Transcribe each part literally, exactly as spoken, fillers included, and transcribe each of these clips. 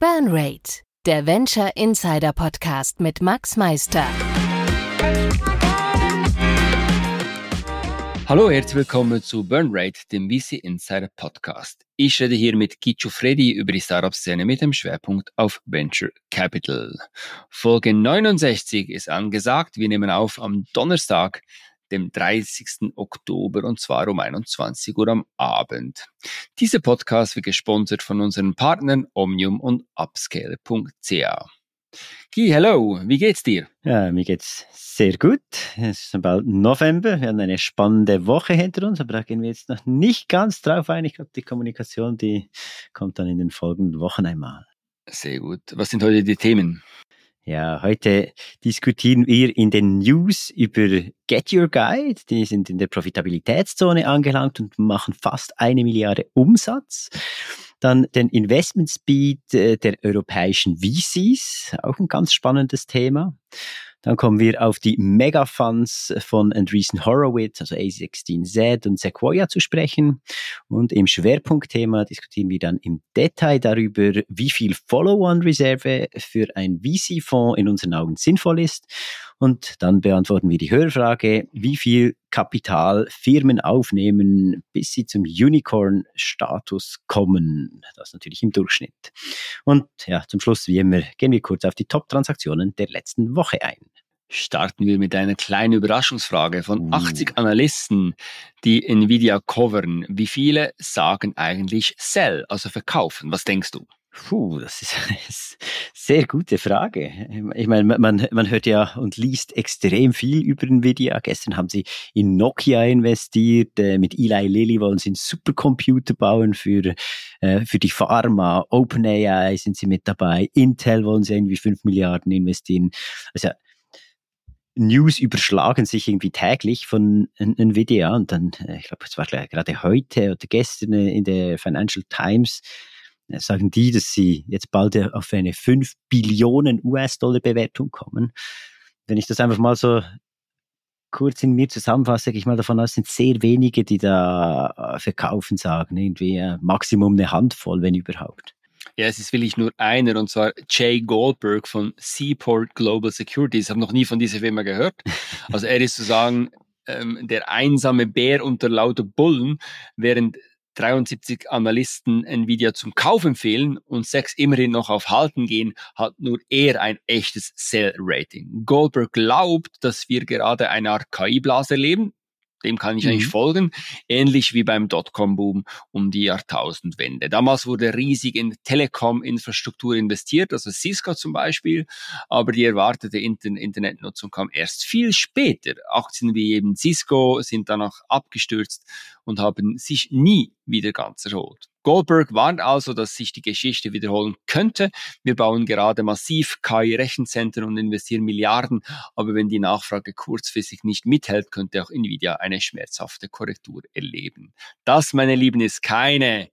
Burnrate, der Venture Insider Podcast mit Max Meister. Hallo, herzlich willkommen zu Burnrate, dem V C Insider Podcast. Ich rede hier mit Guido Fredi über die Startup-Szene mit dem Schwerpunkt auf Venture Capital. Folge neunundsechzig ist angesagt. Wir nehmen auf am Donnerstag, dem dreißigsten Oktober, und zwar um einundzwanzig Uhr am Abend. Dieser Podcast wird gesponsert von unseren Partnern Omnium und Upscale punkt c a. Guy, hello, wie geht's dir? Ja, mir geht's sehr gut. Es ist bald November. Wir haben eine spannende Woche hinter uns, aber da gehen wir jetzt noch nicht ganz drauf ein. Ich glaube, die Kommunikation, die kommt dann in den folgenden Wochen einmal. Sehr gut. Was sind heute die Themen? Ja, heute diskutieren wir in den News über Get Your Guide. Die sind in der Profitabilitätszone angelangt und machen fast eine Milliarde Umsatz. Dann den Investment Speed der europäischen V Cs, auch ein ganz spannendes Thema. Dann kommen wir auf die Megafunds von Andreessen Horowitz, also A sechzehn Z und Sequoia zu sprechen. Und im Schwerpunktthema diskutieren wir dann im Detail darüber, wie viel Follow-on-Reserve für ein V C-Fonds in unseren Augen sinnvoll ist. Und dann beantworten wir die Hörfrage, wie viel Kapital Firmen aufnehmen, bis sie zum Unicorn-Status kommen. Das natürlich im Durchschnitt. Und ja, zum Schluss, wie immer, gehen wir kurz auf die Top-Transaktionen der letzten Woche ein. Starten wir mit einer kleinen Überraschungsfrage von achtzig Analysten, die Nvidia covern. Wie viele sagen eigentlich Sell, also verkaufen? Was denkst du? Puh, das ist eine sehr gute Frage. Ich meine, man, man hört ja und liest extrem viel über Nvidia. Gestern haben sie in Nokia investiert, äh, mit Eli Lilly wollen sie einen Supercomputer bauen für, äh, für die Pharma. OpenAI sind sie mit dabei. Intel wollen sie irgendwie fünf Milliarden investieren. Also News überschlagen sich irgendwie täglich von Nvidia. Und dann, ich glaube, es war gerade heute oder gestern in der Financial Times, sagen die, dass sie jetzt bald auf eine fünf Billionen U S-Dollar Bewertung kommen. Wenn ich das einfach mal so kurz in mir zusammenfasse, gehe ich mal davon aus, es sind sehr wenige, die da verkaufen sagen. Irgendwie Maximum eine Handvoll, wenn überhaupt. Ja, es ist wirklich nur einer, und zwar Jay Goldberg von Seaport Global Securities. Ich habe noch nie von dieser Firma gehört. Also er ist sozusagen ähm, der einsame Bär unter lauter Bullen, während dreiundsiebzig Analysten Nvidia zum Kauf empfehlen und sechs immerhin noch auf Halten gehen, hat nur er ein echtes Sell-Rating. Goldberg glaubt, dass wir gerade eine Art K I-Blase erleben. Dem kann ich mhm. eigentlich folgen. Ähnlich wie beim Dotcom-Boom um die Jahrtausendwende. Damals wurde riesig in Telekom-Infrastruktur investiert, also Cisco zum Beispiel, aber die erwartete Inter- Internetnutzung kam erst viel später. Aktien wie eben Cisco sind danach abgestürzt und haben sich nie wieder ganz erholt. Goldberg warnt also, dass sich die Geschichte wiederholen könnte. Wir bauen gerade massiv K I-Rechenzentren und investieren Milliarden, aber wenn die Nachfrage kurzfristig nicht mithält, könnte auch Nvidia eine schmerzhafte Korrektur erleben. Das, meine Lieben, ist keine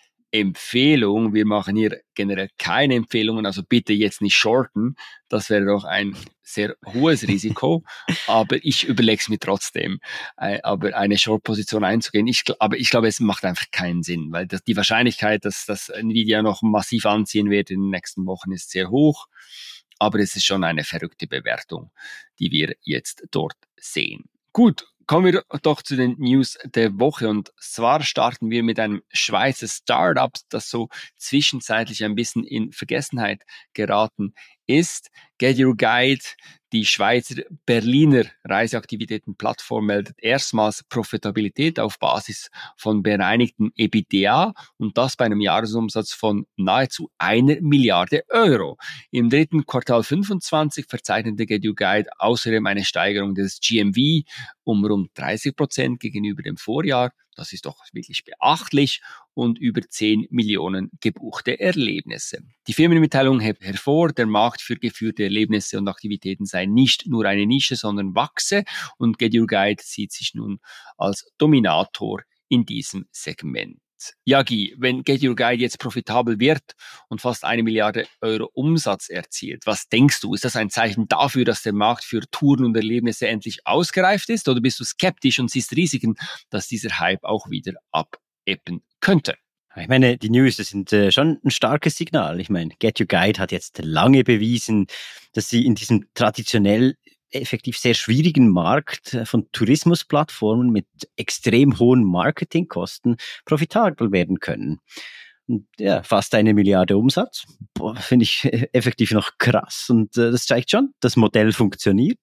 Empfehlung. Wir machen hier generell keine Empfehlungen, also bitte jetzt nicht shorten. Das wäre doch ein sehr hohes Risiko, aber ich überlege es mir trotzdem, äh, aber eine Short-Position einzugehen. Ich, aber ich glaube, es macht einfach keinen Sinn, weil das, die Wahrscheinlichkeit, dass das Nvidia noch massiv anziehen wird in den nächsten Wochen, ist sehr hoch. Aber es ist schon eine verrückte Bewertung, die wir jetzt dort sehen. Gut. Kommen wir doch zu den News der Woche, und zwar starten wir mit einem Schweizer Startup, das so zwischenzeitlich ein bisschen in Vergessenheit geraten ist. Get Your Guide, die Schweizer Berliner Reiseaktivitätenplattform, meldet erstmals Profitabilität auf Basis von bereinigtem EBITDA, und das bei einem Jahresumsatz von nahezu einer Milliarde Euro. Im dritten Quartal fünfundzwanzig verzeichnete Get Your Guide außerdem eine Steigerung des G M V um rund dreißig Prozent gegenüber dem Vorjahr. Das ist doch wirklich beachtlich, und über zehn Millionen gebuchte Erlebnisse. Die Firmenmitteilung hebt hervor, der Markt für geführte Erlebnisse und Aktivitäten sei nicht nur eine Nische, sondern wachse, und Get Your Guide sieht sich nun als Dominator in diesem Segment. Ja, Guy, wenn Get Your Guide jetzt profitabel wird und fast eine Milliarde Euro Umsatz erzielt, was denkst du? Ist das ein Zeichen dafür, dass der Markt für Touren und Erlebnisse endlich ausgereift ist? Oder bist du skeptisch und siehst Risiken, dass dieser Hype auch wieder abebben könnte? Ich meine, die News, das sind äh, schon ein starkes Signal. Ich meine, Get Your Guide hat jetzt lange bewiesen, dass sie in diesem traditionell effektiv sehr schwierigen Markt von Tourismusplattformen mit extrem hohen Marketingkosten profitabel werden können. Und ja, fast eine Milliarde Umsatz, finde ich effektiv noch krass. Und äh, das zeigt schon, das Modell funktioniert.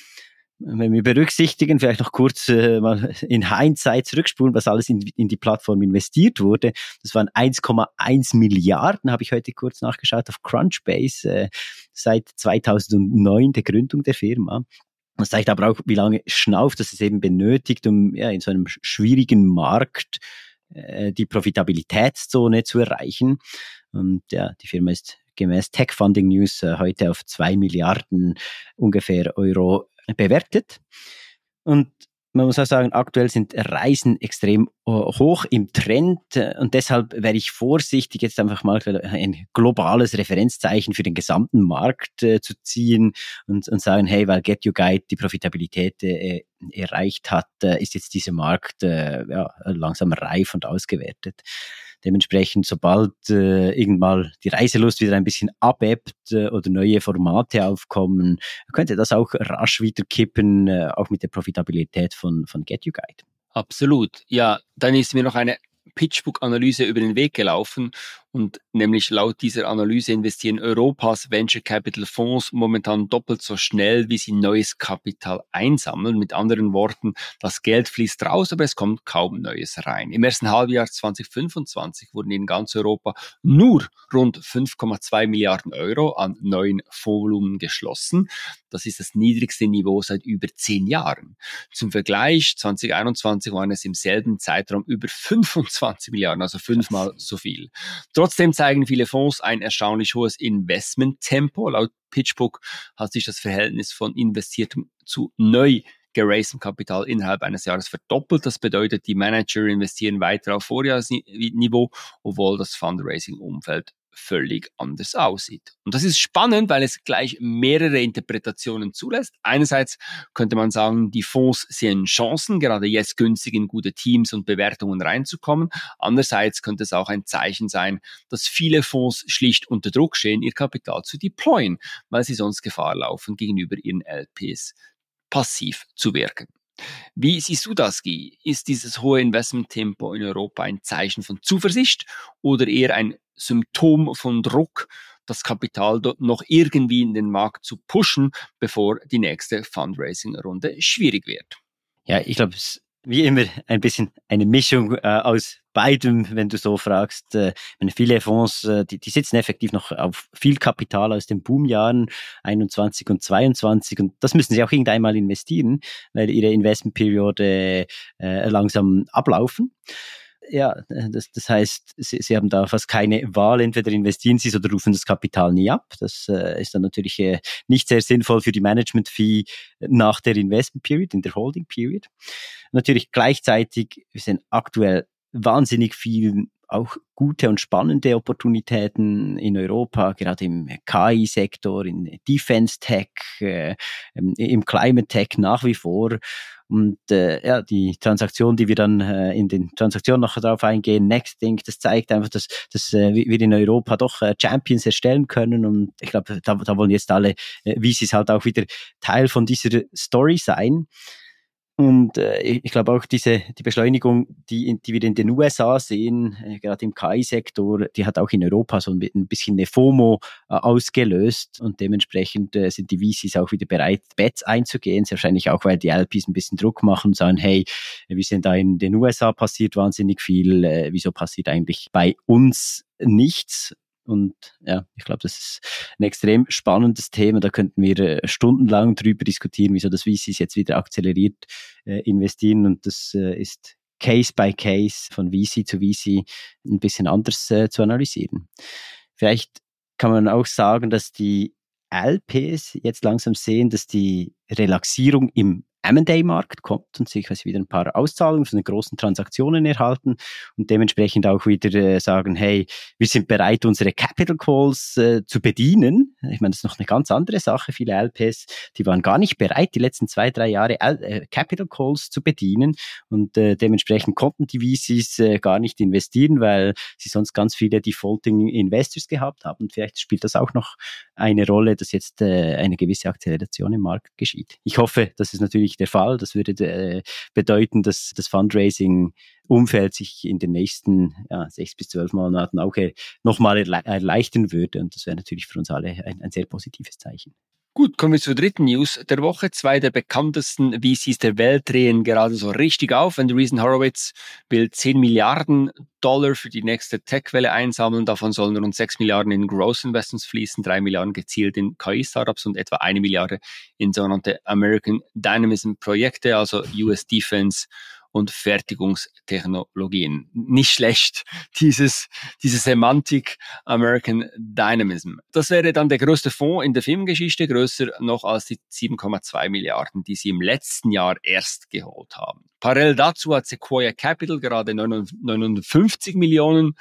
Wenn wir berücksichtigen, vielleicht noch kurz äh, mal in Hindsight zurückspulen, was alles in, in die Plattform investiert wurde. Das waren eins Komma eins Milliarden, habe ich heute kurz nachgeschaut, auf Crunchbase äh, seit zweitausendneun, der Gründung der Firma. Das zeigt aber auch, wie lange Schnauf das es eben benötigt, um ja, in so einem schwierigen Markt äh, die Profitabilitätszone zu erreichen. Und ja, die Firma ist gemäß Tech Funding News äh, heute auf zwei Milliarden ungefähr Euro bewertet. Und man muss auch sagen, aktuell sind Reisen extrem hoch im Trend und deshalb wäre ich vorsichtig, jetzt einfach mal ein globales Referenzzeichen für den gesamten Markt äh, zu ziehen und, und sagen, hey, weil Get Your Guide die Profitabilität äh, erreicht hat, äh, ist jetzt dieser Markt äh, ja, langsam reif und ausgewertet. Dementsprechend, sobald äh, irgendwann die Reiselust wieder ein bisschen abebbt äh, oder neue Formate aufkommen, könnte das auch rasch wieder kippen, äh, auch mit der Profitabilität von, von Get Your Guide. Absolut. Ja, dann ist mir noch eine PitchBook-Analyse über den Weg gelaufen und nämlich laut dieser Analyse investieren Europas Venture Capital Fonds momentan doppelt so schnell, wie sie neues Kapital einsammeln. Mit anderen Worten, das Geld fließt raus, aber es kommt kaum Neues rein. Im ersten Halbjahr zwanzig fünfundzwanzig wurden in ganz Europa nur rund fünf Komma zwei Milliarden Euro an neuen Fondsvolumen geschlossen. Das ist das niedrigste Niveau seit über zehn Jahren. Zum Vergleich, zwanzig einundzwanzig waren es im selben Zeitraum über fünfundzwanzig Milliarden, also fünfmal so viel. Trotzdem zeigen viele Fonds ein erstaunlich hohes Investmenttempo. Laut PitchBook hat sich das Verhältnis von investiertem zu neu geraistem Kapital innerhalb eines Jahres verdoppelt. Das bedeutet, die Manager investieren weiter auf Vorjahresniveau, obwohl das Fundraising-Umfeld völlig anders aussieht. Und das ist spannend, weil es gleich mehrere Interpretationen zulässt. Einerseits könnte man sagen, die Fonds sehen Chancen, gerade jetzt günstig in gute Teams und Bewertungen reinzukommen. Andererseits könnte es auch ein Zeichen sein, dass viele Fonds schlicht unter Druck stehen, ihr Kapital zu deployen, weil sie sonst Gefahr laufen, gegenüber ihren L Ps passiv zu wirken. Wie siehst du das, Guy? Ist dieses hohe Investmenttempo in Europa ein Zeichen von Zuversicht oder eher ein Symptom von Druck, das Kapital dort noch irgendwie in den Markt zu pushen, bevor die nächste Fundraising-Runde schwierig wird? Ja, ich glaube, es ist wie immer ein bisschen eine Mischung äh, aus beidem, wenn du so fragst. Äh, meine, viele Fonds, äh, die, die sitzen effektiv noch auf viel Kapital aus den Boomjahren einundzwanzig und zweiundzwanzig und das müssen sie auch irgendeinmal investieren, weil ihre Investmentperiode äh, langsam ablaufen. Ja, das, das heißt, sie, sie haben da fast keine Wahl, entweder investieren sie es oder rufen das Kapital nie ab. Das äh, ist dann natürlich äh, nicht sehr sinnvoll für die Management-Fee nach der Investment-Period, in der Holding-Period. Natürlich gleichzeitig, wir sind aktuell wahnsinnig viel auch gute und spannende Opportunitäten in Europa, gerade im K I-Sektor, in Defense-Tech, äh, im Climate-Tech nach wie vor. Und äh, ja, die Transaktion, die wir dann äh, in den Transaktionen noch darauf eingehen, Nextink, das zeigt einfach, dass, dass äh, wir in Europa doch äh, Champions erstellen können. Und ich glaube, da, da wollen jetzt alle äh, V Cs halt auch wieder Teil von dieser Story sein. Und äh, ich glaube auch diese die Beschleunigung, die, die wir in den U S A sehen, äh, gerade im K I-Sektor, die hat auch in Europa so ein bisschen eine FOMO äh, ausgelöst und dementsprechend äh, sind die V Cs auch wieder bereit, Bets einzugehen. Sehr wahrscheinlich auch, weil die L Ps ein bisschen Druck machen und sagen, hey, wir sind da in den U S A passiert wahnsinnig viel, äh, wieso passiert eigentlich bei uns nichts? Und ja, ich glaube, das ist ein extrem spannendes Thema. Da könnten wir äh, stundenlang drüber diskutieren, wieso das V Cs jetzt wieder akzeleriert äh, investieren. Und das äh, ist Case by Case von V C zu V C ein bisschen anders äh, zu analysieren. Vielleicht kann man auch sagen, dass die L Ps jetzt langsam sehen, dass die Relaxierung im M and A-Markt kommt und sich was wieder ein paar Auszahlungen von den großen Transaktionen erhalten und dementsprechend auch wieder äh, sagen, hey, wir sind bereit, unsere Capital Calls äh, zu bedienen. Ich meine, das ist noch eine ganz andere Sache. Viele L Ps, die waren gar nicht bereit, die letzten zwei, drei Jahre äh, Capital Calls zu bedienen und äh, dementsprechend konnten die V Cs äh, gar nicht investieren, weil sie sonst ganz viele Defaulting Investors gehabt haben. Und vielleicht spielt das auch noch eine Rolle, dass jetzt äh, eine gewisse Akzeleration im Markt geschieht. Ich hoffe, das ist natürlich der Fall. Das würde äh, bedeuten, dass das Fundraising-Umfeld sich in den nächsten ja, sechs bis zwölf Monaten auch äh, nochmal erle- erleichtern würde. Und das wäre natürlich für uns alle ein, ein sehr positives Zeichen. Gut, kommen wir zur dritten News der Woche. Zwei der bekanntesten V Cs der Welt drehen gerade so richtig auf. Andreessen Horowitz will zehn Milliarden Dollar für die nächste Tech-Welle einsammeln. Davon sollen rund sechs Milliarden in Growth Investments fließen, drei Milliarden gezielt in K I-Startups und etwa eine Milliarde in sogenannte American Dynamism-Projekte, also U S Defense und Fertigungstechnologien. Nicht schlecht, dieses, diese Semantik American Dynamism. Das wäre dann der größte Fonds in der Filmgeschichte, größer noch als die sieben Komma zwei Milliarden, die sie im letzten Jahr erst geholt haben. Parallel dazu hat Sequoia Capital gerade neunundfünfzig Millionen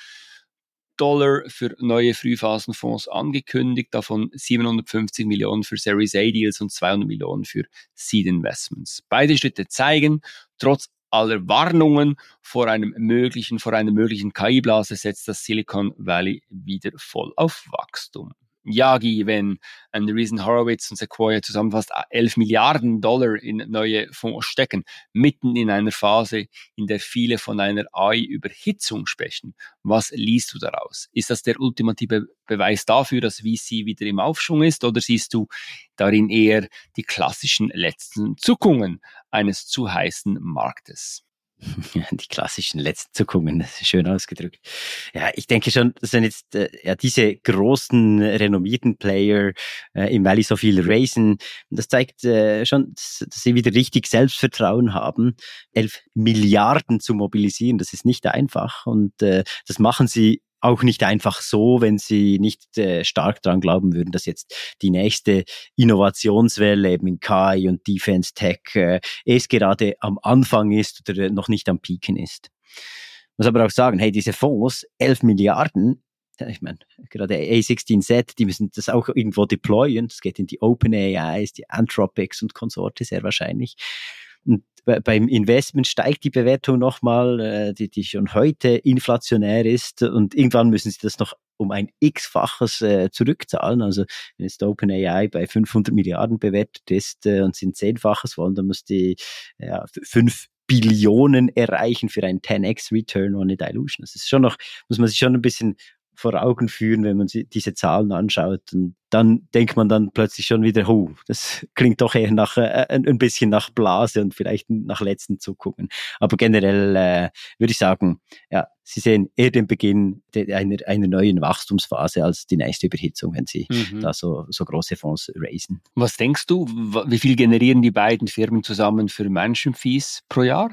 Dollar für neue Frühphasenfonds angekündigt, davon siebenhundertfünfzig Millionen für Series A Deals und zweihundert Millionen für Seed Investments. Beide Schritte zeigen, trotz aller Warnungen vor einem möglichen, vor einer möglichen K I-Blase setzt das Silicon Valley wieder voll auf Wachstum. Yagi, wenn Andreessen Horowitz und Sequoia zusammen fast elf Milliarden Dollar in neue Fonds stecken, mitten in einer Phase, in der viele von einer A I-Überhitzung sprechen. Was liest du daraus? Ist das der ultimative Beweis dafür, dass V C wieder im Aufschwung ist, oder siehst du darin eher die klassischen letzten Zuckungen eines zu heißen Marktes? Die klassischen letzten Zuckungen, das ist schön ausgedrückt. Ja, ich denke schon, das sind jetzt äh, ja diese großen, renommierten Player äh, im Valley so viel raisen. Das zeigt äh, schon, dass, dass sie wieder richtig Selbstvertrauen haben. Elf Milliarden zu mobilisieren, das ist nicht einfach und äh, das machen sie auch nicht einfach so, wenn sie nicht äh, stark dran glauben würden, dass jetzt die nächste Innovationswelle eben in K I und Defense Tech äh, erst gerade am Anfang ist oder äh, noch nicht am Peaken ist. Ich muss aber auch sagen, hey, diese Fonds, elf Milliarden, ich meine, gerade A sechzehn Z, die müssen das auch irgendwo deployen, das geht in die OpenAIs, die Anthropics und Konsorte sehr wahrscheinlich. Und beim Investment steigt die Bewertung nochmal, die, die schon heute inflationär ist, und irgendwann müssen sie das noch um ein x-faches äh, zurückzahlen. Also wenn jetzt OpenAI bei fünfhundert Milliarden bewertet ist äh, und sie ein zehnfaches wollen, dann muss die ja, fünf Billionen erreichen für einen zehn x Return ohne Dilution. Das ist schon noch, muss man sich schon ein bisschen vor Augen führen, wenn man diese Zahlen anschaut. Und dann denkt man dann plötzlich schon wieder, oh, das klingt doch eher nach äh, ein bisschen nach Blase und vielleicht nach letzten Zuckungen. Aber generell äh, würde ich sagen, ja, Sie sehen eher den Beginn de, einer, einer neuen Wachstumsphase als die nächste Überhitzung, wenn Sie mhm. da so, so große Fonds raisen. Was denkst du, wie viel generieren die beiden Firmen zusammen für Management Fees pro Jahr?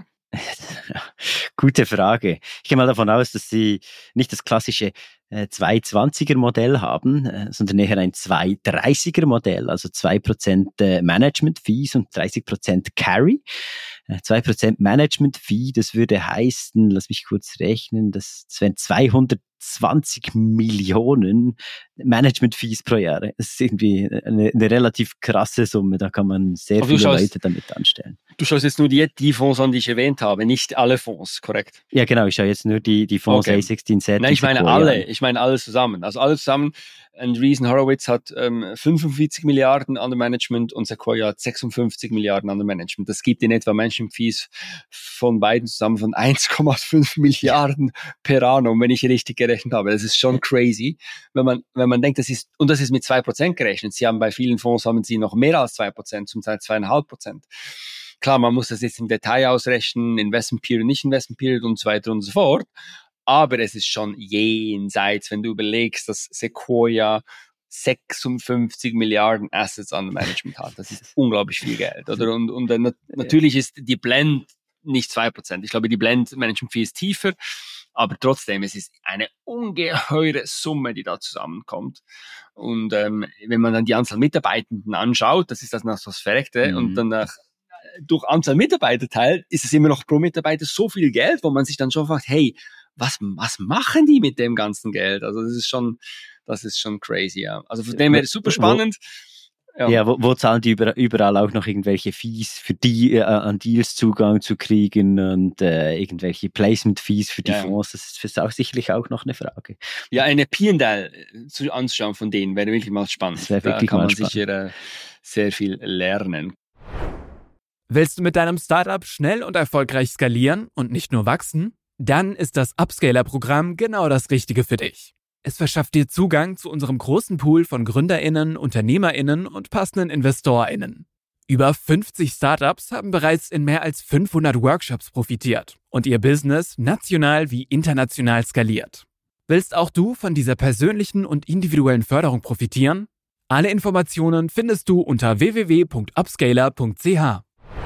Gute Frage. Ich gehe mal davon aus, dass Sie nicht das klassische äh, zwei zwanziger Modell haben, äh, sondern eher ein zwei dreißiger Modell, also zwei Prozent äh, Management Fees und dreißig Prozent Carry. Äh, zwei Prozent Management Fee, das würde heißen, lass mich kurz rechnen, das, das wären zweihundertzwanzig Millionen Management Fees pro Jahr. Das ist irgendwie eine, eine relativ krasse Summe, da kann man sehr viele schaust, Leute damit anstellen. Du schaust jetzt nur die, die Fonds an, die ich erwähnt habe, nicht alle Fonds, korrekt? Ja, genau, ich schaue jetzt nur die, die Fonds okay. A sechzehn Z. Nein, ich meine alle, ich meine alle zusammen. Also alle zusammen, Andreessen Horowitz hat ähm, fünfundvierzig Milliarden an der Management und Sequoia hat sechsundfünfzig Milliarden an der Management. Das gibt in etwa Management Fees von beiden zusammen von eins Komma fünf Milliarden per annum, wenn ich richtig gerechnet habe. Das ist schon crazy, wenn man, wenn man denkt, das ist, und das ist mit zwei Prozent gerechnet. Sie haben bei vielen Fonds haben sie noch mehr als zwei Prozent, zum Teil zwei Komma fünf Prozent. Klar, man muss das jetzt im Detail ausrechnen, Investment Period, nicht Investment Period und so weiter und so fort. Aber es ist schon jenseits, wenn du überlegst, dass Sequoia sechsundfünfzig Milliarden Assets under Management hat. Das ist unglaublich viel Geld, oder? Und, und äh, natürlich ist die Blend nicht zwei Prozent. Ich glaube, die Blend Management Fee ist tiefer, aber trotzdem, es ist eine ungeheure Summe, die da zusammenkommt. Und ähm, wenn man dann die Anzahl Mitarbeitenden anschaut, das ist das noch das Verreckte, mhm. und dann nach durch Anzahl Mitarbeiter teilt, ist es immer noch pro Mitarbeiter so viel Geld, wo man sich dann schon fragt, hey, was, was machen die mit dem ganzen Geld? Also das ist schon, das ist schon crazy, ja. Also von dem her super spannend. Ja, ja wo, wo zahlen die überall auch noch irgendwelche Fees für die, äh, an Deals Zugang zu kriegen und äh, irgendwelche Placement-Fees für die ja, Fonds? Das ist auch sicherlich auch noch eine Frage. Ja, eine P and L zu anzuschauen von denen wäre wirklich mal spannend. Das wäre wirklich da kann man spannend. sicher äh, sehr viel lernen. Willst du mit deinem Startup schnell und erfolgreich skalieren und nicht nur wachsen? Dann ist das Upscaler-Programm genau das Richtige für dich. Es verschafft dir Zugang zu unserem großen Pool von GründerInnen, UnternehmerInnen und passenden InvestorInnen. Über fünfzig Startups haben bereits in mehr als fünfhundert Workshops profitiert und ihr Business national wie international skaliert. Willst auch du von dieser persönlichen und individuellen Förderung profitieren? Alle Informationen findest du unter w w w punkt upscaler punkt c h.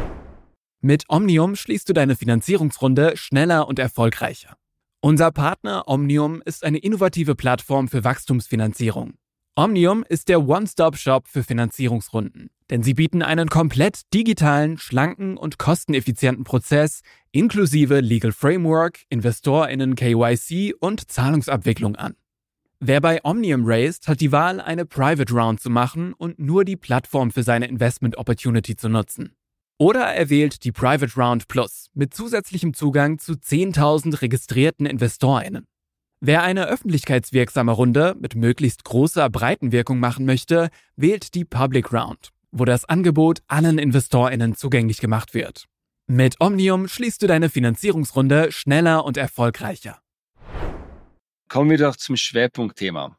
Mit Omnium schließt du deine Finanzierungsrunde schneller und erfolgreicher. Unser Partner Omnium ist eine innovative Plattform für Wachstumsfinanzierung. Omnium ist der One-Stop-Shop für Finanzierungsrunden, denn sie bieten einen komplett digitalen, schlanken und kosteneffizienten Prozess inklusive Legal Framework, InvestorInnen K Y C und Zahlungsabwicklung an. Wer bei Omnium raised, hat die Wahl, eine Private Round zu machen und nur die Plattform für seine Investment Opportunity zu nutzen. Oder er wählt die Private Round Plus mit zusätzlichem Zugang zu zehntausend registrierten InvestorInnen. Wer eine öffentlichkeitswirksame Runde mit möglichst großer Breitenwirkung machen möchte, wählt die Public Round, wo das Angebot allen InvestorInnen zugänglich gemacht wird. Mit Omnium schließt du deine Finanzierungsrunde schneller und erfolgreicher. Kommen wir doch zum Schwerpunktthema.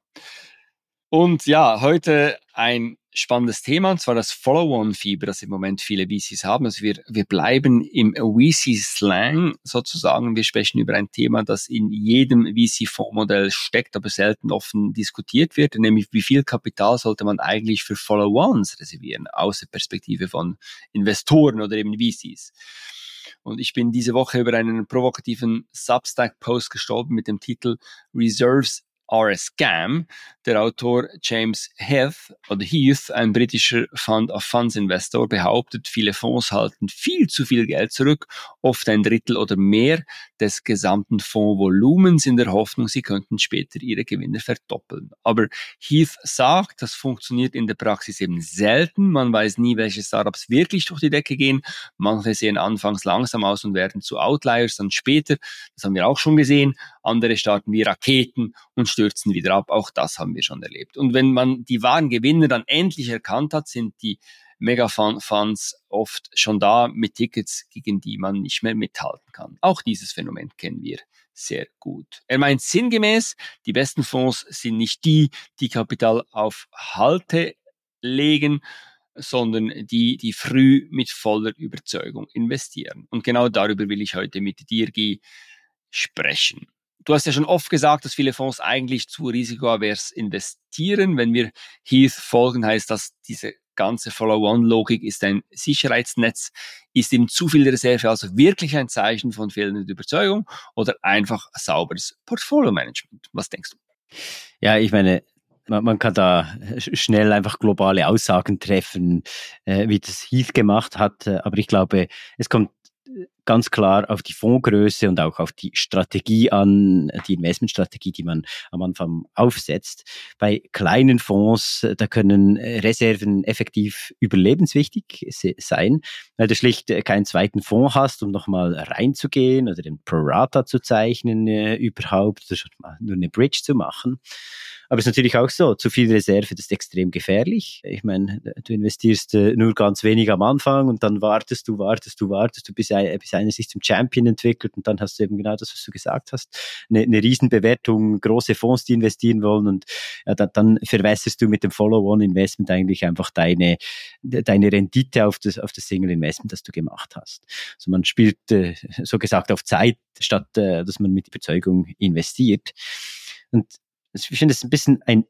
Und ja, heute ein spannendes Thema, und zwar das Follow-on-Fieber, das im Moment viele V Cs haben. Also wir, wir bleiben im V C-Slang sozusagen. Wir sprechen über ein Thema, das in jedem V C-Fondsmodell steckt, aber selten offen diskutiert wird, nämlich wie viel Kapital sollte man eigentlich für Follow-ons reservieren, aus der Perspektive von Investoren oder eben V Cs. Und ich bin diese Woche über einen provokativen Substack-Post gestolpert mit dem Titel Reserves are a Scam. Der Autor James Heath oder Heath, ein britischer Fund-of-Funds-Investor, behauptet, viele Fonds halten viel zu viel Geld zurück, oft ein Drittel oder mehr des gesamten Fondsvolumens, in der Hoffnung, sie könnten später ihre Gewinne verdoppeln. Aber Heath sagt, das funktioniert in der Praxis eben selten. Man weiß nie, welche Startups wirklich durch die Decke gehen. Manche sehen anfangs langsam aus und werden zu Outliers, dann später, das haben wir auch schon gesehen, andere starten wie Raketen und stürzen wieder ab. Auch das haben wir schon erlebt. Und wenn man die wahren Gewinner dann endlich erkannt hat, sind die Mega-Funds oft schon da mit Tickets, gegen die man nicht mehr mithalten kann. Auch dieses Phänomen kennen wir sehr gut. Er meint sinngemäß, die besten Fonds sind nicht die, die Kapital auf Halte legen, sondern die, die früh mit voller Überzeugung investieren. Und genau darüber will ich heute mit dir, Guy, sprechen. Du hast ja schon oft gesagt, dass viele Fonds eigentlich zu risikoavers investieren. Wenn wir Heath folgen, heißt das, diese ganze Follow-on-Logik ist ein Sicherheitsnetz. Ist eben zu viel Reserve also wirklich ein Zeichen von fehlender Überzeugung oder einfach sauberes Portfolio-Management? Was denkst du? Ja, ich meine, man, man kann da schnell einfach globale Aussagen treffen, äh, wie das Heath gemacht hat. Aber ich glaube, es kommt ganz klar auf die Fondsgröße und auch auf die Strategie an, die Investmentstrategie, die man am Anfang aufsetzt. Bei kleinen Fonds, da können Reserven effektiv überlebenswichtig sein, weil du schlicht keinen zweiten Fonds hast, um nochmal reinzugehen oder den Pro-Rata zu zeichnen äh, überhaupt, oder nur eine Bridge zu machen. Aber es ist natürlich auch so, zu viel Reserve, das ist extrem gefährlich. Ich meine, du investierst äh, nur ganz wenig am Anfang und dann wartest du, wartest du, wartest du, bis, ein, bis einer sich zum Champion entwickelt und dann hast du eben genau das, was du gesagt hast, eine, eine Riesenbewertung, große Fonds, die investieren wollen und ja, dann, dann verwässerst du mit dem Follow-on-Investment eigentlich einfach deine, deine Rendite auf das, auf das Single-Investment, das du gemacht hast. Also man spielt, äh, so gesagt, auf Zeit, statt äh, dass man mit Überzeugung investiert. Und ich finde es ein bisschen ein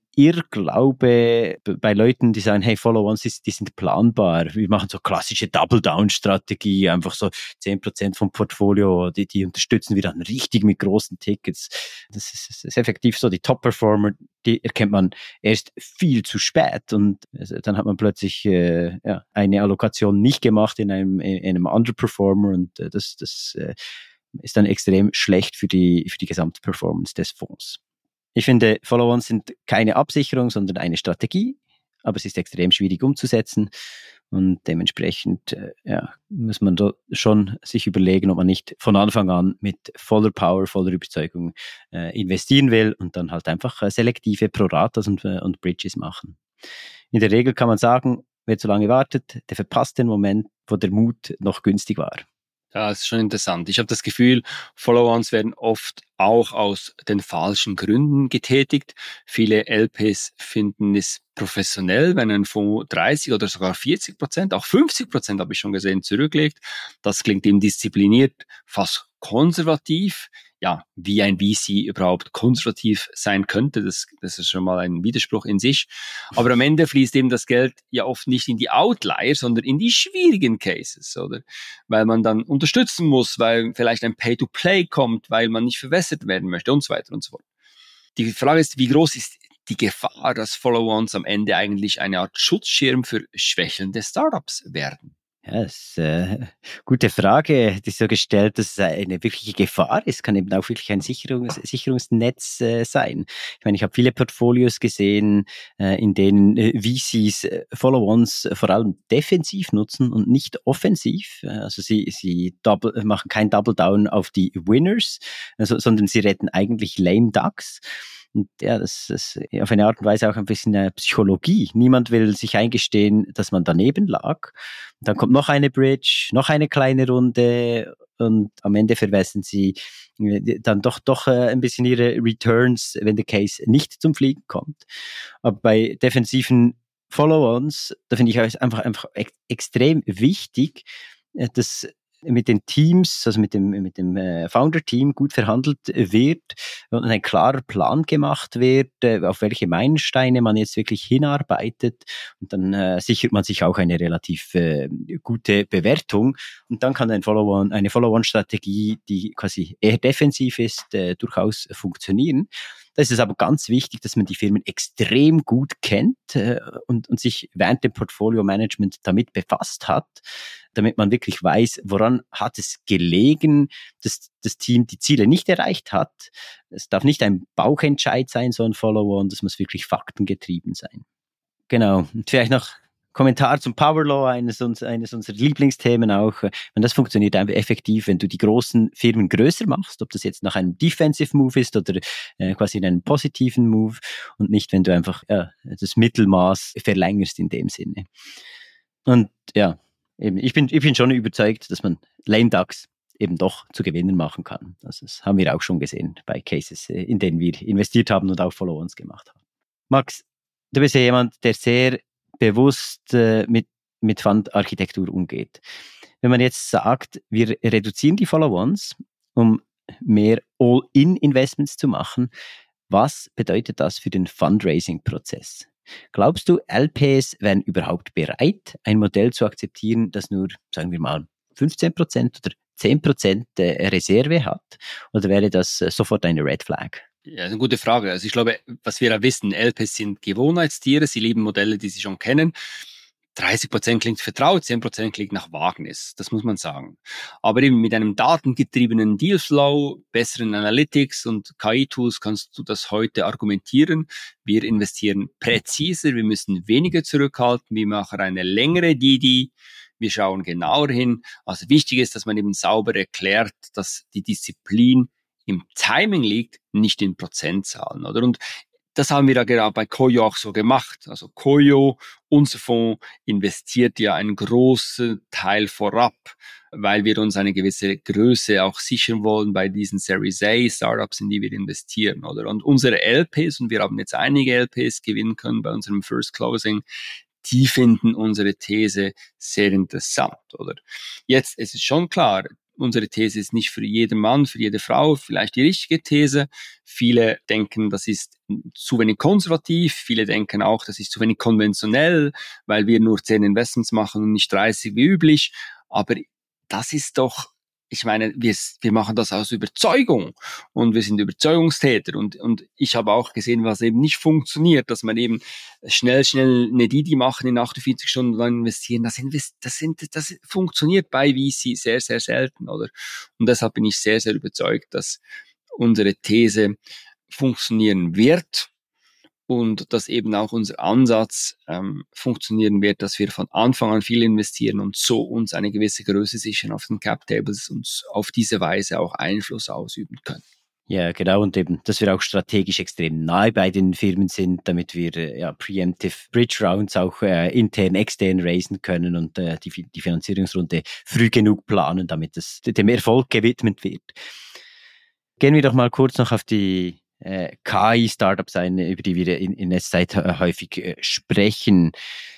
Irrglaube bei Leuten, die sagen, hey, Follow-ons, die sind planbar. Wir machen so klassische Double-Down-Strategie, einfach so zehn Prozent vom Portfolio, die, die unterstützen wir dann richtig mit großen Tickets. Das ist, das ist effektiv so. Die Top-Performer, die erkennt man erst viel zu spät und dann hat man plötzlich äh, ja, eine Allokation nicht gemacht in einem, in einem Underperformer und äh, das, das äh, ist dann extrem schlecht für die, für die Gesamtperformance des Fonds. Ich finde, Follow-ons sind keine Absicherung, sondern eine Strategie, aber es ist extrem schwierig umzusetzen und dementsprechend äh, ja, muss man da schon sich überlegen, ob man nicht von Anfang an mit voller Power, voller Überzeugung äh, investieren will und dann halt einfach äh, selektive Proratas und, äh, und Bridges machen. In der Regel kann man sagen, wer zu lange wartet, der verpasst den Moment, wo der Mut noch günstig war. Ja, das ist schon interessant. Ich habe das Gefühl, Follow-ons werden oft auch aus den falschen Gründen getätigt. Viele L Ps finden es professionell, wenn ein Fonds dreißig oder sogar vierzig Prozent, auch fünfzig Prozent habe ich schon gesehen, zurücklegt. Das klingt eben diszipliniert, fast konservativ. Ja, wie ein V C überhaupt konservativ sein könnte, das, das ist schon mal ein Widerspruch in sich. Aber am Ende fließt eben das Geld ja oft nicht in die Outlier, sondern in die schwierigen Cases, oder? Weil man dann unterstützen muss, weil vielleicht ein Pay-to-Play kommt, weil man nicht verwässert werden möchte und so weiter und so fort. Die Frage ist, wie groß ist die Gefahr, dass Follow-ons am Ende eigentlich eine Art Schutzschirm für schwächelnde Startups werden? Ja, das ist eine gute Frage, die so gestellt, dass es eine wirkliche Gefahr ist, kann eben auch wirklich ein Sicherungs- Sicherungsnetz äh, sein. Ich meine, ich habe viele Portfolios gesehen, äh, in denen äh, V Cs äh, Follow-ons vor allem defensiv nutzen und nicht offensiv. Also sie, sie double, machen kein Double Down auf die Winners, also, sondern sie retten eigentlich Lame Ducks. Und ja, das ist auf eine Art und Weise auch ein bisschen eine Psychologie. Niemand will sich eingestehen, dass man daneben lag. Und dann kommt noch eine Bridge, noch eine kleine Runde und am Ende verwässern sie dann doch doch ein bisschen ihre Returns, wenn der Case nicht zum Fliegen kommt. Aber bei defensiven Follow-ons, da finde ich es einfach, einfach ex- extrem wichtig, dass mit den Teams, also mit dem, mit dem äh, Founder-Team gut verhandelt wird und ein klarer Plan gemacht wird, äh, auf welche Meilensteine man jetzt wirklich hinarbeitet und dann äh, sichert man sich auch eine relativ äh, gute Bewertung und dann kann ein Follow-on, eine Follow-on-Strategie, die quasi eher defensiv ist, äh, durchaus funktionieren. Da ist es aber ganz wichtig, dass man die Firmen extrem gut kennt äh, und, und sich während dem Portfolio-Management damit befasst hat, damit man wirklich weiß, woran hat es gelegen, dass das Team die Ziele nicht erreicht hat. Es darf nicht ein Bauchentscheid sein, so ein Follow-on, das muss wirklich faktengetrieben sein. Genau. Und vielleicht noch Kommentar zum Power Law, eines, eines unserer Lieblingsthemen auch. Und das funktioniert einfach effektiv, wenn du die großen Firmen größer machst, ob das jetzt nach einem Defensive Move ist oder äh, quasi in einem positiven Move und nicht, wenn du einfach ja, das Mittelmaß verlängerst in dem Sinne. Und ja, eben, ich bin, ich bin schon überzeugt, dass man Lame Ducks eben doch zu Gewinnen machen kann. Also das haben wir auch schon gesehen bei Cases, in denen wir investiert haben und auch Follow-ons gemacht haben. Max, du bist ja jemand, der sehr bewusst äh, mit, mit Fund-Architektur umgeht. Wenn man jetzt sagt, wir reduzieren die Follow-ons, um mehr All-in-Investments zu machen, was bedeutet das für den Fundraising-Prozess? Glaubst du, L Ps wären überhaupt bereit, ein Modell zu akzeptieren, das nur, sagen wir mal, fünfzehn Prozent oder zehn Prozent Reserve hat? Oder wäre das sofort eine Red Flag? Ja, das ist eine gute Frage. Also ich glaube, was wir ja wissen, L Ps sind Gewohnheitstiere, sie lieben Modelle, die sie schon kennen. dreißig Prozent klingt vertraut, zehn Prozent klingt nach Wagnis, das muss man sagen. Aber eben mit einem datengetriebenen Dealflow, besseren Analytics und K I-Tools kannst du das heute argumentieren. Wir investieren präziser, wir müssen weniger zurückhalten, wir machen eine längere D D, wir schauen genauer hin. Also wichtig ist, dass man eben sauber erklärt, dass die Disziplin im Timing liegt, nicht in Prozentzahlen, oder? Und das haben wir ja gerade bei Coyo auch so gemacht. Also Coyo, unser Fonds, investiert ja einen großen Teil vorab, weil wir uns eine gewisse Größe auch sichern wollen bei diesen Series A Startups, in die wir investieren, oder? Und unsere L Ps, und wir haben jetzt einige L Ps gewinnen können bei unserem First Closing, die finden unsere These sehr interessant, oder? Jetzt, es ist schon klar, unsere These ist nicht für jeden Mann, für jede Frau vielleicht die richtige These. Viele denken, das ist zu wenig konservativ. Viele denken auch, das ist zu wenig konventionell, weil wir nur zehn Investments machen und nicht dreißig wie üblich. Aber das ist doch, ich meine, wir, wir machen das aus Überzeugung und wir sind Überzeugungstäter. Und, und ich habe auch gesehen, was eben nicht funktioniert, dass man eben schnell, schnell eine Didi machen in achtundvierzig Stunden und dann investieren. Das, invest, das, sind, das funktioniert bei V C sehr, sehr selten, oder? Und deshalb bin ich sehr, sehr überzeugt, dass unsere These funktionieren wird. Und dass eben auch unser Ansatz ähm, funktionieren wird, dass wir von Anfang an viel investieren und so uns eine gewisse Größe sichern auf den Cap-Tables und auf diese Weise auch Einfluss ausüben können. Ja, genau. Und eben, dass wir auch strategisch extrem nahe bei den Firmen sind, damit wir äh, ja, Preemptive Bridge Rounds auch äh, intern, extern raisen können und äh, die, die Finanzierungsrunde früh genug planen, damit es dem Erfolg gewidmet wird. Gehen wir doch mal kurz noch auf die K I-Startups ein, über die wir in, in letzter Zeit häufig äh, sprechen.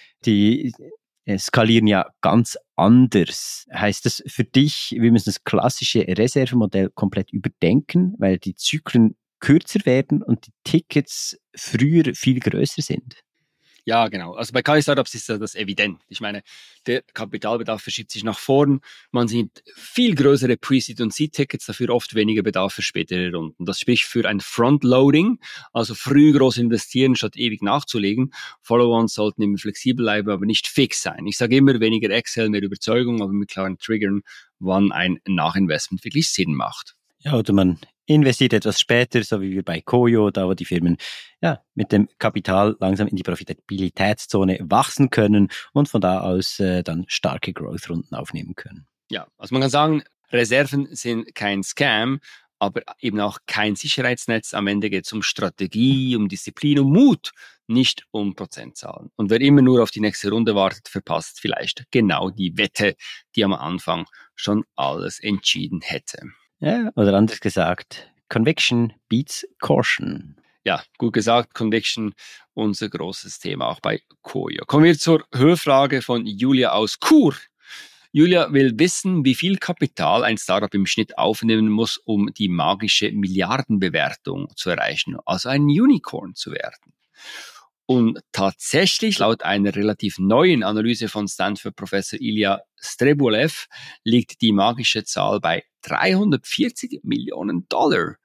Die äh, skalieren ja ganz anders. Heißt das für dich, wir müssen das klassische Reservemodell komplett überdenken, weil die Zyklen kürzer werden und die Tickets früher viel größer sind? Ja, genau. Also bei K I-Startups ist das evident. Ich meine, der Kapitalbedarf verschiebt sich nach vorn. Man sieht viel größere Pre-Seed- und Seed-Tickets, dafür oft weniger Bedarf für spätere Runden. Das spricht für ein Frontloading, also früh groß investieren, statt ewig nachzulegen. Follow-ons sollten immer flexibel bleiben, aber nicht fix sein. Ich sage immer, weniger Excel, mehr Überzeugung, aber mit klaren Triggern, wann ein Nachinvestment wirklich Sinn macht. Ja, oder man investiert etwas später, so wie wir bei Koyo, da wo die Firmen ja mit dem Kapital langsam in die Profitabilitätszone wachsen können und von da aus äh, dann starke Growth-Runden aufnehmen können. Ja, also man kann sagen, Reserven sind kein Scam, aber eben auch kein Sicherheitsnetz. Am Ende geht es um Strategie, um Disziplin, um Mut, nicht um Prozentzahlen. Und wer immer nur auf die nächste Runde wartet, verpasst vielleicht genau die Wette, die am Anfang schon alles entschieden hätte. Ja, oder anders gesagt, Conviction beats Caution. Ja, gut gesagt, Conviction, unser großes Thema auch bei Koyo. Kommen wir zur Hörfrage von Julia aus Chur. Julia will wissen, wie viel Kapital ein Startup im Schnitt aufnehmen muss, um die magische Milliardenbewertung zu erreichen, also ein Unicorn zu werden. Und tatsächlich, laut einer relativ neuen Analyse von Stanford-Professor Ilya Strebulev, liegt die magische Zahl bei dreihundertvierzig Millionen Dollar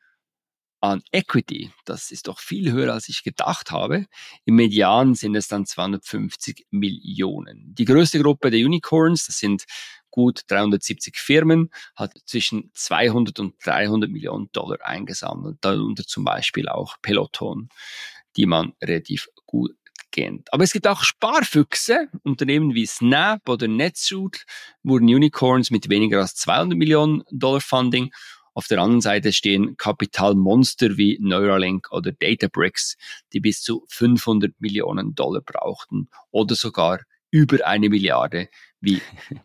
an Equity. Das ist doch viel höher, als ich gedacht habe. Im Median sind es dann zweihundertfünfzig Millionen. Die größte Gruppe der Unicorns, das sind gut dreihundertsiebzig Firmen, hat zwischen zweihundert und dreihundert Millionen Dollar eingesammelt. Darunter zum Beispiel auch Peloton, die man relativ gut kennt. Aber es gibt auch Sparfüchse. Unternehmen wie Snap oder NetSuite wurden Unicorns mit weniger als zweihundert Millionen Dollar Funding. Auf der anderen Seite stehen Kapitalmonster wie Neuralink oder Databricks, die bis zu fünfhundert Millionen Dollar brauchten oder sogar über eine Milliarde wie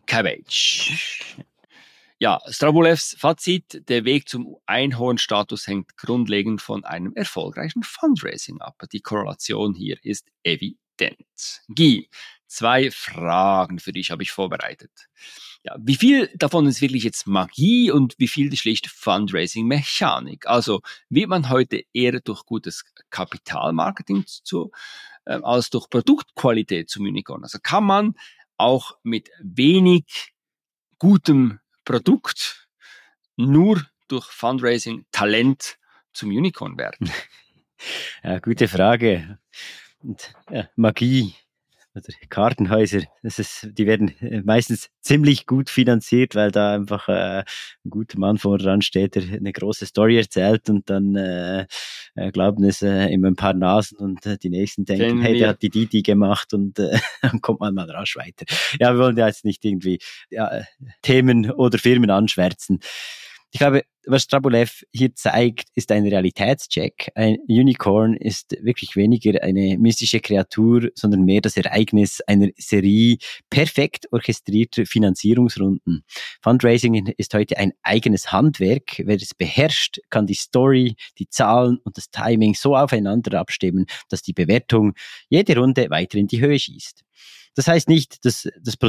Cabbage. Ja, Strabulevs Fazit, der Weg zum Einhornstatus hängt grundlegend von einem erfolgreichen Fundraising ab. Die Korrelation hier ist evident. Guy, zwei Fragen für dich habe ich vorbereitet. Ja, wie viel davon ist wirklich jetzt Magie und wie viel schlicht Fundraising-Mechanik? Also wird man heute eher durch gutes Kapitalmarketing zu, äh, als durch Produktqualität zum Unicorn? Also kann man auch mit wenig gutem Produkt nur durch Fundraising Talent zum Unicorn werden? Ja, gute Frage. Und, ja, Magie oder Kartenhäuser, das ist, die werden meistens ziemlich gut finanziert, weil da einfach äh, ein guter Mann vorne dran steht, der eine große Story erzählt und dann äh, glauben es äh, immer ein paar Nasen und äh, die nächsten denken, Wenn hey, der hat die Didi gemacht und äh, dann kommt man mal rasch weiter. Ja, wir wollen ja jetzt nicht irgendwie ja, Themen oder Firmen anschwärzen. Ich glaube, was Strabulev hier zeigt, ist ein Realitätscheck. Ein Unicorn ist wirklich weniger eine mystische Kreatur, sondern mehr das Ereignis einer Serie perfekt orchestrierter Finanzierungsrunden. Fundraising ist heute ein eigenes Handwerk. Wer es beherrscht, kann die Story, die Zahlen und das Timing so aufeinander abstimmen, dass die Bewertung jede Runde weiter in die Höhe schießt. Das heißt nicht, dass das Produkt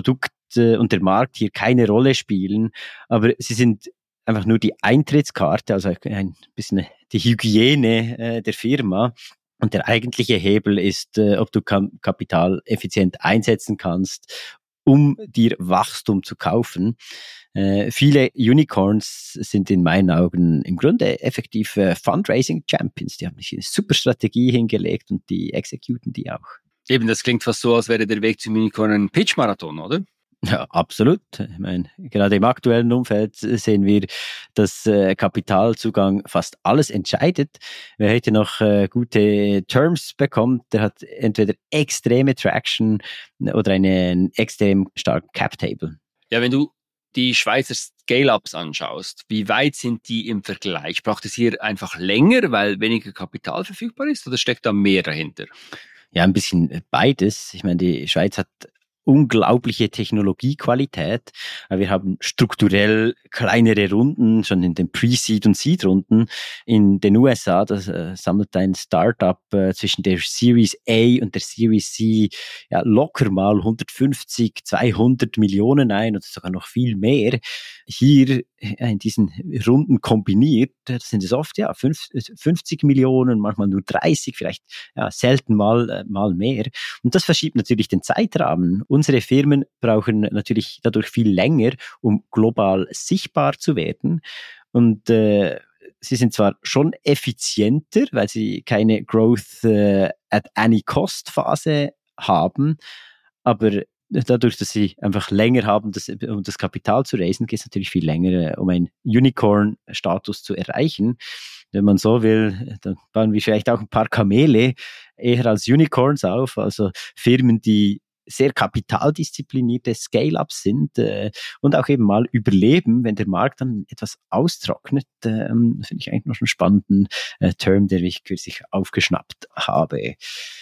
äh, und der Markt hier keine Rolle spielen, aber sie sind einfach nur die Eintrittskarte, also ein bisschen die Hygiene äh, der Firma. Und der eigentliche Hebel ist, äh, ob du Kam- Kapital effizient einsetzen kannst, um dir Wachstum zu kaufen. Äh, viele Unicorns sind in meinen Augen im Grunde effektiv äh, Fundraising-Champions. Die haben eine super Strategie hingelegt und die exekuten die auch. Eben, das klingt fast so, als wäre der Weg zum Unicorn ein Pitch-Marathon, oder? Ja, absolut. Ich meine, gerade im aktuellen Umfeld sehen wir, dass äh, Kapitalzugang fast alles entscheidet. Wer heute noch äh, gute Terms bekommt, der hat entweder extreme Traction oder einen extrem starken Cap-Table. Ja, wenn du die Schweizer Scale-Ups anschaust, wie weit sind die im Vergleich? Braucht es hier einfach länger, weil weniger Kapital verfügbar ist, oder steckt da mehr dahinter? Ja, ein bisschen beides. Ich meine, die Schweiz hat unglaubliche Technologiequalität. Wir haben strukturell kleinere Runden, schon in den Pre-Seed- und Seed-Runden. In den U S A, das äh, sammelt ein Startup äh, zwischen der Series A und der Series C ja, locker mal hundertfünfzig, zweihundert Millionen ein oder sogar noch viel mehr. Hier äh, in diesen Runden kombiniert, das sind es oft ja fünfzig Millionen, manchmal nur dreißig, vielleicht ja, selten mal, äh, mal mehr. Und das verschiebt natürlich den Zeitrahmen. Unsere Firmen brauchen natürlich dadurch viel länger, um global sichtbar zu werden. Und äh, sie sind zwar schon effizienter, weil sie keine Growth äh, at any cost Phase haben, aber dadurch, dass sie einfach länger haben, das, um das Kapital zu raisen, geht es natürlich viel länger, äh, um einen Unicorn-Status zu erreichen. Wenn man so will, dann bauen wir vielleicht auch ein paar Kamele eher als Unicorns auf, also Firmen, die sehr kapitaldisziplinierte Scale-Ups sind äh, und auch eben mal überleben, wenn der Markt dann etwas austrocknet. Äh, finde ich eigentlich noch einen spannenden äh, Term, den ich kürzlich aufgeschnappt habe.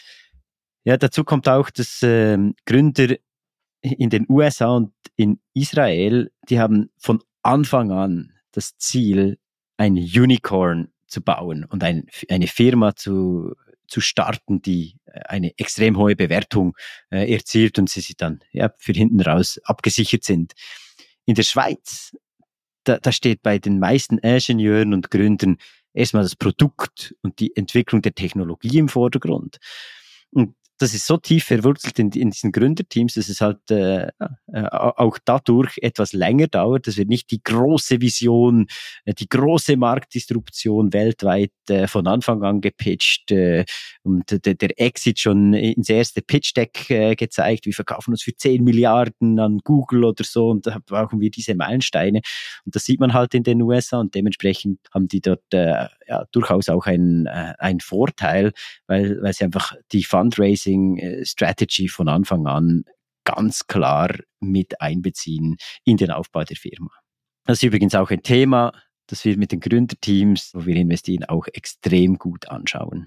Ja, dazu kommt auch, dass äh, Gründer in den U S A und in Israel, die haben von Anfang an das Ziel, ein Unicorn zu bauen und ein, eine Firma zu zu starten, die eine extrem hohe Bewertung äh, erzielt und sie sich dann ja, für hinten raus abgesichert sind. In der Schweiz, da, da steht bei den meisten Ingenieuren und Gründern erstmal das Produkt und die Entwicklung der Technologie im Vordergrund. Und das ist so tief verwurzelt in, in diesen Gründerteams, dass es halt äh, äh, auch dadurch etwas länger dauert, dass wir nicht die große Vision, äh, die große Marktdisruption weltweit äh, von Anfang an gepitcht äh, und der, der Exit schon ins erste Pitch-Deck äh, gezeigt, wir verkaufen uns für zehn Milliarden an Google oder so und da brauchen wir diese Meilensteine und das sieht man halt in den U S A und dementsprechend haben die dort äh, ja, durchaus auch einen, äh, einen Vorteil, weil, weil sie einfach die Fundraising Strategy von Anfang an ganz klar mit einbeziehen in den Aufbau der Firma. Das ist übrigens auch ein Thema, das wir mit den Gründerteams, wo wir investieren, auch extrem gut anschauen.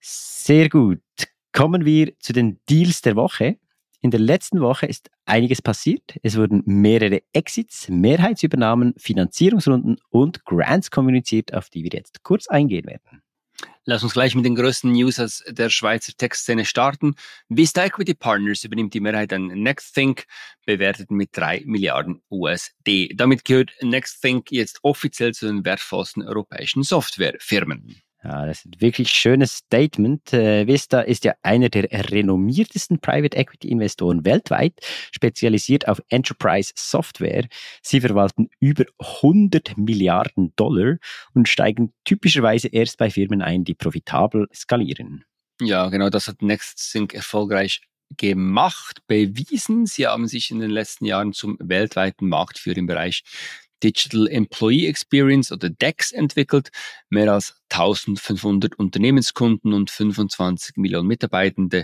Sehr gut. Kommen wir zu den Deals der Woche. In der letzten Woche ist einiges passiert. Es wurden mehrere Exits, Mehrheitsübernahmen, Finanzierungsrunden und Grants kommuniziert, auf die wir jetzt kurz eingehen werden. Lass uns gleich mit den größten News aus der Schweizer Tech-Szene starten. Vista Equity Partners übernimmt die Mehrheit an NextThink, bewertet mit drei Milliarden U S D. Damit gehört NextThink jetzt offiziell zu den wertvollsten europäischen Softwarefirmen. Ja, das ist ein wirklich schönes Statement. Äh, Vista ist ja einer der renommiertesten Private Equity Investoren weltweit, spezialisiert auf Enterprise Software. Sie verwalten über hundert Milliarden Dollar und steigen typischerweise erst bei Firmen ein, die profitabel skalieren. Ja, genau, das hat NextThink erfolgreich gemacht, bewiesen. Sie haben sich in den letzten Jahren zum weltweiten Marktführer im Bereich Digital Employee Experience oder D E X entwickelt. Mehr als eintausendfünfhundert Unternehmenskunden und fünfundzwanzig Millionen Mitarbeitende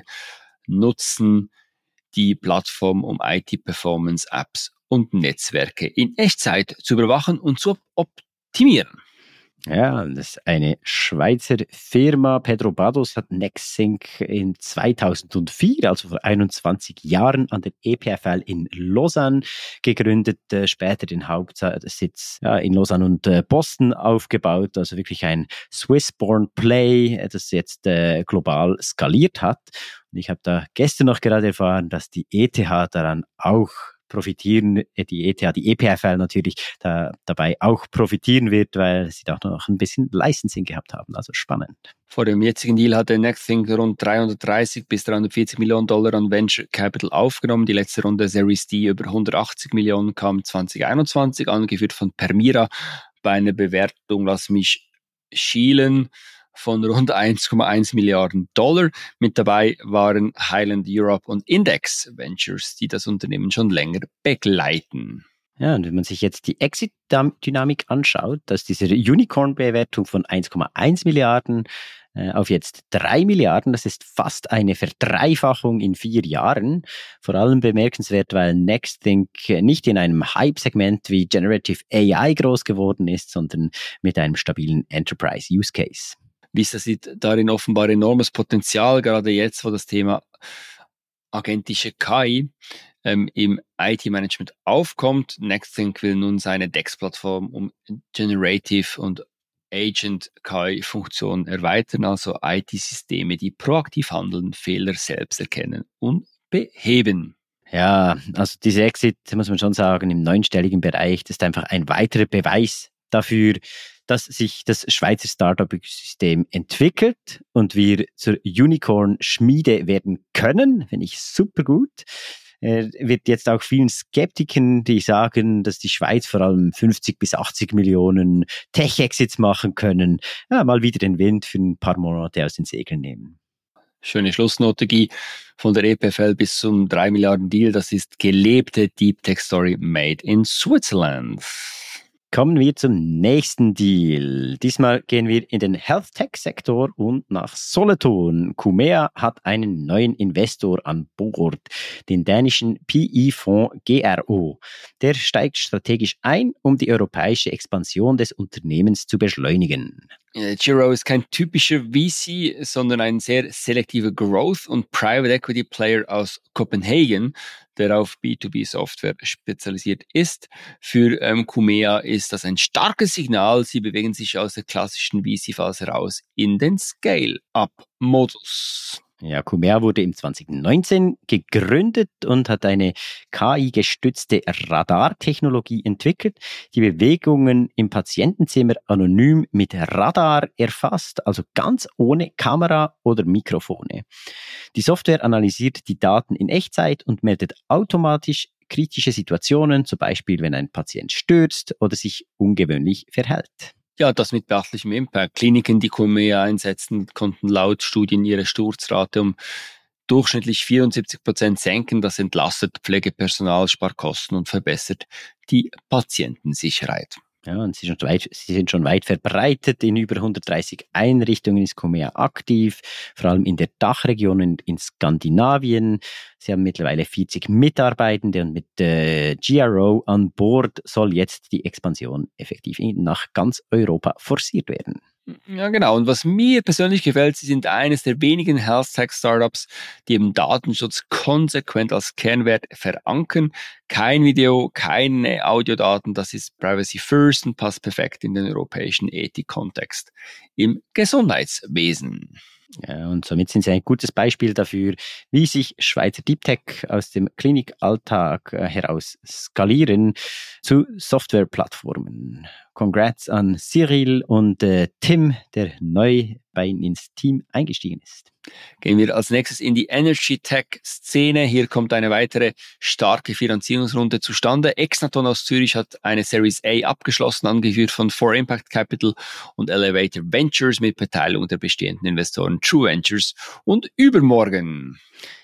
nutzen die Plattform, um I T-Performance, Apps und Netzwerke in Echtzeit zu überwachen und zu optimieren. Ja, das ist eine Schweizer Firma. Pedro Bados hat NextThink in zweitausendvier, also vor einundzwanzig Jahren, an der E P F L in Lausanne gegründet, äh, später den Hauptsitz ja, in Lausanne und äh, Boston aufgebaut. Also wirklich ein Swiss-born Play, äh, das jetzt äh, global skaliert hat. Und ich habe da gestern noch gerade erfahren, dass die E T H daran auch profitieren, die E T H, die E P F L natürlich da, dabei auch profitieren wird, weil sie da noch ein bisschen Licensing gehabt haben. Also spannend. Vor dem jetzigen Deal hatte Nexthink rund dreihundertdreißig bis dreihundertvierzig Millionen Dollar an Venture Capital aufgenommen. Die letzte Runde Series D über hundertachtzig Millionen kam zwanzig einundzwanzig, angeführt von Permira bei einer Bewertung, lass mich schielen, von rund eins Komma eins Milliarden Dollar. Mit dabei waren Highland Europe und Index Ventures, die das Unternehmen schon länger begleiten. Ja, und wenn man sich jetzt die Exit-Dynamik anschaut, dass diese Unicorn-Bewertung von eins Komma eins Milliarden äh, auf jetzt drei Milliarden, das ist fast eine Verdreifachung in vier Jahren. Vor allem bemerkenswert, weil Nexthink nicht in einem Hype-Segment wie Generative A I groß geworden ist, sondern mit einem stabilen Enterprise-Use-Case. Vista sieht darin offenbar enormes Potenzial, gerade jetzt, wo das Thema agentische K I ähm, im I T-Management aufkommt. Nexthink will nun seine D E X-Plattform um Generative und Agent-K I-Funktionen erweitern, also I T-Systeme, die proaktiv handeln, Fehler selbst erkennen und beheben. Ja, also diese Exit, muss man schon sagen, im neunstelligen Bereich, das ist einfach ein weiterer Beweis dafür, dass sich das Schweizer Startup-Ökosystem entwickelt und wir zur Unicorn-Schmiede werden können, finde ich super gut. Er wird jetzt auch vielen Skeptikern, die sagen, dass die Schweiz vor allem fünfzig bis achtzig Millionen Tech-Exits machen können, ja, mal wieder den Wind für ein paar Monate aus den Segeln nehmen. Schöne Schlussnote, Guy. Von der E P F L bis zum drei Milliarden Deal, das ist gelebte Deep Tech Story made in Switzerland. Kommen wir zum nächsten Deal. Diesmal gehen wir in den Health-Tech-Sektor und nach Solothurn. Cumea hat einen neuen Investor an Bord, den dänischen P E-Fonds G R O. Der steigt strategisch ein, um die europäische Expansion des Unternehmens zu beschleunigen. G R O ist kein typischer V C, sondern ein sehr selektiver Growth- und Private Equity Player aus Kopenhagen, der auf B zwei B Software spezialisiert ist. Für ähm, Cumea ist das ein starkes Signal. Sie bewegen sich aus der klassischen V C-Phase heraus in den Scale-Up-Modus. Ja, Cumea wurde im zwanzig neunzehn gegründet und hat eine K I-gestützte Radartechnologie entwickelt, die Bewegungen im Patientenzimmer anonym mit Radar erfasst, also ganz ohne Kamera oder Mikrofone. Die Software analysiert die Daten in Echtzeit und meldet automatisch kritische Situationen, zum Beispiel wenn ein Patient stürzt oder sich ungewöhnlich verhält. Ja, das mit beachtlichem Impact. Kliniken, die Cumea einsetzen, konnten laut Studien ihre Sturzrate um durchschnittlich vierundsiebzig Prozent senken. Das entlastet Pflegepersonal, spart Kosten und verbessert die Patientensicherheit. Ja, und sie sind, weit, sie sind schon weit verbreitet. In über hundertdreißig Einrichtungen ist Cumea aktiv, vor allem in der Dachregion und in Skandinavien. Sie haben mittlerweile vierzig Mitarbeitende und mit äh, G R O an Bord soll jetzt die Expansion effektiv nach ganz Europa forciert werden. Ja, genau. Und was mir persönlich gefällt, sie sind eines der wenigen Health-Tech-Startups, die eben Datenschutz konsequent als Kernwert verankern. Kein Video, keine Audiodaten, das ist Privacy First und passt perfekt in den europäischen Ethik-Kontext im Gesundheitswesen. Ja, und somit sind sie ein gutes Beispiel dafür, wie sich Schweizer Deep Tech aus dem Klinikalltag heraus skalieren zu Softwareplattformen. Congrats an Cyril und äh, Tim, der neu bei ihnen ins Team eingestiegen ist. Gehen wir als nächstes in die Energy Tech Szene. Hier kommt eine weitere starke Finanzierungsrunde zustande. Exnaton aus Zürich hat eine Series A abgeschlossen, angeführt von four Impact Capital und Elevator Ventures mit Beteiligung der bestehenden Investoren True Ventures. Und übermorgen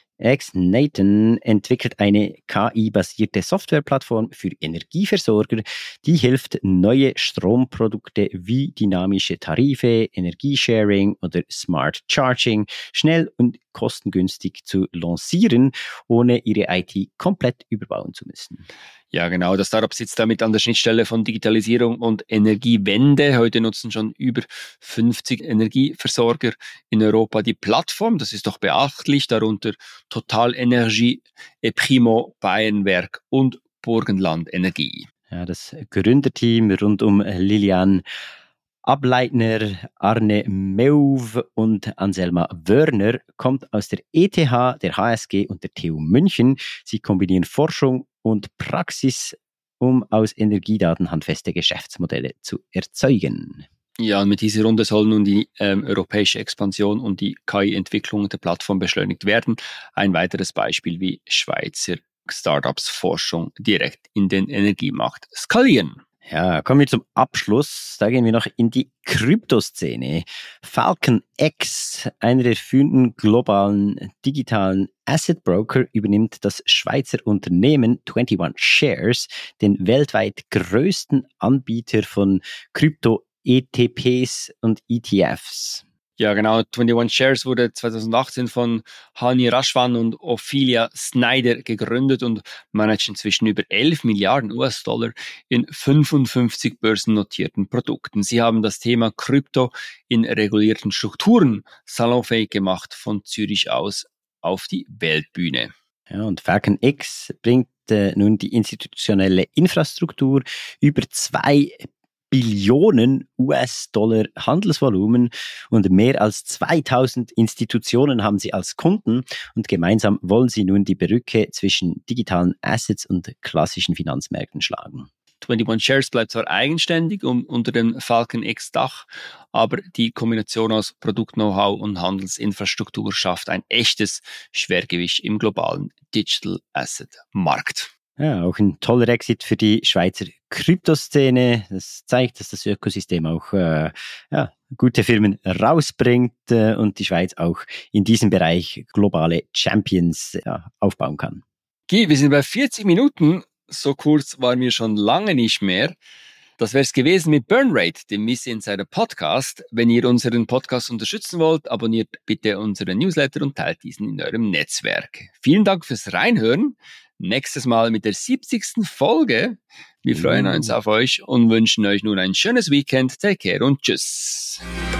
Exnaton entwickelt eine K I-basierte Softwareplattform für Energieversorger, die hilft, neue Stromprodukte wie dynamische Tarife, Energiesharing oder Smart Charging schnell und kostengünstig zu lancieren, ohne ihre I T komplett überbauen zu müssen. Ja, genau. Das Startup sitzt damit an der Schnittstelle von Digitalisierung und Energiewende. Heute nutzen schon über fünfzig Energieversorger in Europa die Plattform. Das ist doch beachtlich. Darunter Total Energie, Eprimo, Bayernwerk und Burgenland Energie. Ja, das Gründerteam rund um Lilian Ableitner, Arne Meuv und Anselma Wörner kommt aus der E T H, der H S G und der T U München. Sie kombinieren Forschung und Praxis, um aus Energiedaten handfeste Geschäftsmodelle zu erzeugen. Ja, und mit dieser Runde soll nun die ähm, europäische Expansion und die K I-Entwicklung der Plattform beschleunigt werden. Ein weiteres Beispiel, wie Schweizer Startups Forschung direkt in den Energiemarkt skalieren. Ja, kommen wir zum Abschluss. Da gehen wir noch in die Kryptoszene. Falcon X, einer der führenden globalen digitalen Asset Broker, übernimmt das Schweizer Unternehmen einundzwanzig Shares, den weltweit größten Anbieter von Krypto-E T Ps und E T Fs. Ja, genau. einundzwanzig Shares wurde zwanzig achtzehn von Hani Rashwan und Ophelia Snyder gegründet und managt inzwischen über elf Milliarden U S-Dollar in fünfundfünfzig börsennotierten Produkten. Sie haben das Thema Krypto in regulierten Strukturen salonfähig gemacht, von Zürich aus auf die Weltbühne. Ja, und Falcon X bringt äh, nun die institutionelle Infrastruktur über zwei Billionen U S-Dollar Handelsvolumen und mehr als zweitausend Institutionen haben sie als Kunden und gemeinsam wollen sie nun die Brücke zwischen digitalen Assets und klassischen Finanzmärkten schlagen. einundzwanzig Shares bleibt zwar eigenständig um, unter dem Falcon X-Dach, aber die Kombination aus Produkt-Know-how und Handelsinfrastruktur schafft ein echtes Schwergewicht im globalen Digital Asset Markt. Ja, auch ein toller Exit für die Schweizer Kryptoszene. Das zeigt, dass das Ökosystem auch äh, ja, gute Firmen rausbringt äh, und die Schweiz auch in diesem Bereich globale Champions ja, aufbauen kann. Guy, wir sind bei vierzig Minuten. So kurz waren wir schon lange nicht mehr. Das wäre es gewesen mit Burnrate, dem Miss Insider Podcast. Wenn ihr unseren Podcast unterstützen wollt, abonniert bitte unseren Newsletter und teilt diesen in eurem Netzwerk. Vielen Dank fürs Reinhören. Nächstes Mal mit der siebzigsten Folge. Wir freuen uns auf euch und wünschen euch nun ein schönes Weekend. Take care und tschüss.